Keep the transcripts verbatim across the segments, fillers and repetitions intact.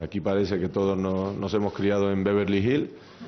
Aquí parece que todos nos, nos hemos criado en Beverly Hills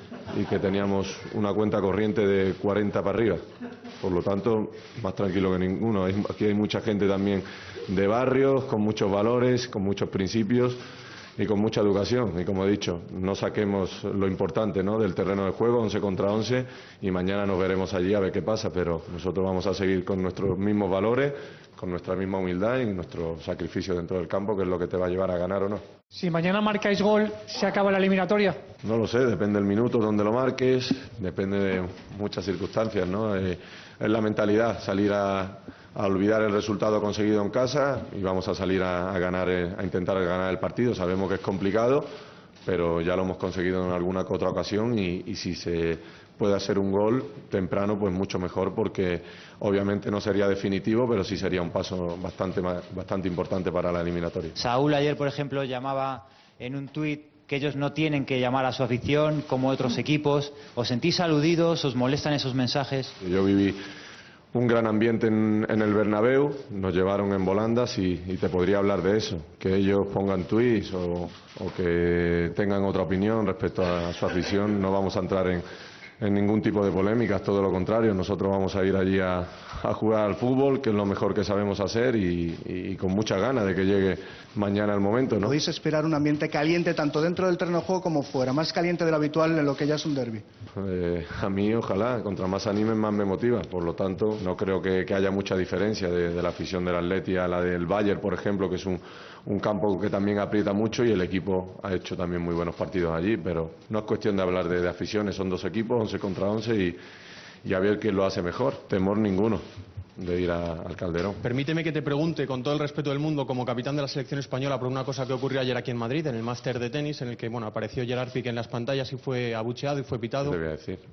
y que teníamos una cuenta corriente de cuarenta para arriba. Por lo tanto, más tranquilo que ninguno. Aquí hay mucha gente también de barrios, con muchos valores, con muchos principios y con mucha educación. Y como he dicho, no saquemos lo importante, ¿no?, del terreno de juego, once contra once, y mañana nos veremos allí a ver qué pasa. Pero nosotros vamos a seguir con nuestros mismos valores, con nuestra misma humildad y nuestro sacrificio dentro del campo, que es lo que te va a llevar a ganar o no. Si mañana marcáis gol, ¿se acaba la eliminatoria? No lo sé, depende del minuto donde lo marques, depende de muchas circunstancias, ¿no? Eh, es la mentalidad, salir a, a olvidar el resultado conseguido en casa y vamos a salir a, a ganar, eh, a intentar ganar el partido. Sabemos que es complicado, pero ya lo hemos conseguido en alguna que otra ocasión y, y si se puede hacer un gol temprano, pues mucho mejor, porque obviamente no sería definitivo, pero sí sería un paso bastante, bastante importante para la eliminatoria. Saúl ayer, por ejemplo, llamaba en un tuit que ellos no tienen que llamar a su afición como otros equipos. ¿Os sentís aludidos? ¿Os molestan esos mensajes? Yo viví un gran ambiente en, en el Bernabéu, nos llevaron en volandas y, y te podría hablar de eso, que ellos pongan tuits o, o que tengan otra opinión respecto a, a su afición. No vamos a entrar en, en ningún tipo de polémicas, todo lo contrario. Nosotros vamos a ir allí a, a jugar al fútbol, que es lo mejor que sabemos hacer, y, y con mucha ganas de que llegue mañana el momento, ¿no? ¿Podéis esperar un ambiente caliente tanto dentro del terreno de juego como fuera, más caliente de lo habitual en lo que ya es un derbi? Eh, a mí, ojalá, contra más animen, más me motiva. Por lo tanto, no creo que, que haya mucha diferencia de, de la afición del Atleti a la del Bayern, por ejemplo, que es un, un campo que también aprieta mucho y el equipo ha hecho también muy buenos partidos allí, pero no es cuestión de hablar de, de aficiones, son dos equipos, once contra once, y, y a ver quién lo hace mejor. Temor ninguno de ir a, al Calderón. Permíteme que te pregunte, con todo el respeto del mundo, como capitán de la selección española, por una cosa que ocurrió ayer aquí en Madrid, en el máster de tenis, en el que bueno apareció Gerard Piqué en las pantallas y fue abucheado y fue pitado. ¿Qué te voy a decir?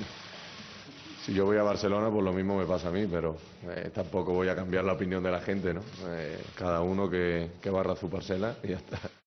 Si yo voy a Barcelona, pues lo mismo me pasa a mí, pero eh, tampoco voy a cambiar la opinión de la gente, ¿no? Eh, cada uno que, que barra su parcela y ya está.